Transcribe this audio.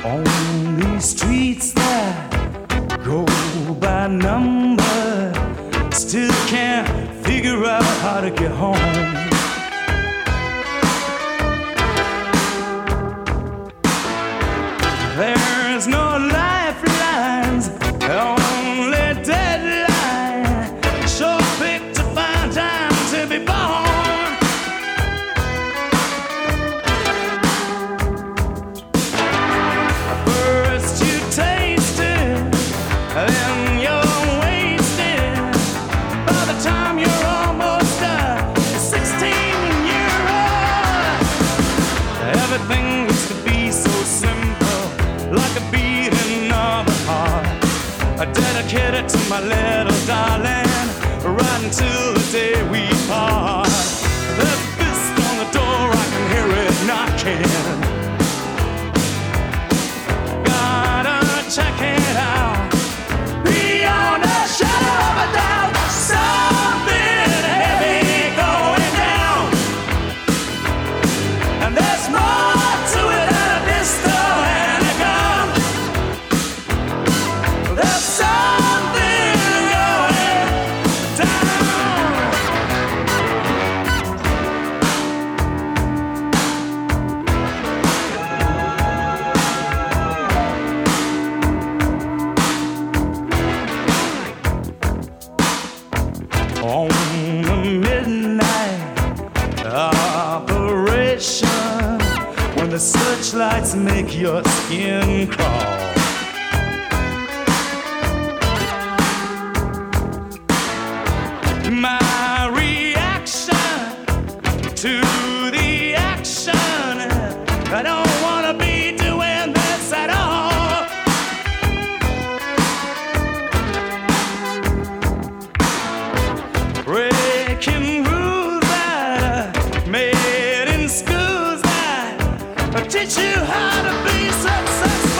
On these streets that go by number, still can't figure out how to get home. There's no lifelines, only deadline. Sure picked a fine time to be born. First you taste it, then you're wasted. By the time you're almost done, 16-year-old. Everything used to be so simple, like a beating of a heart. I dedicated to my little darling, right until the day we part. There's a fist on the door, I can hear it knocking. Gotta check it out. Beyond a shadow of a doubt, something heavy going down. And there's more to it than a pistol and a gun. There's something going down. On the midnight operation, when the searchlights make your skin crawl. My reaction to the action, I don't wanna be doing this at all. Breaking rules that are made in schools that teach you how to be successful.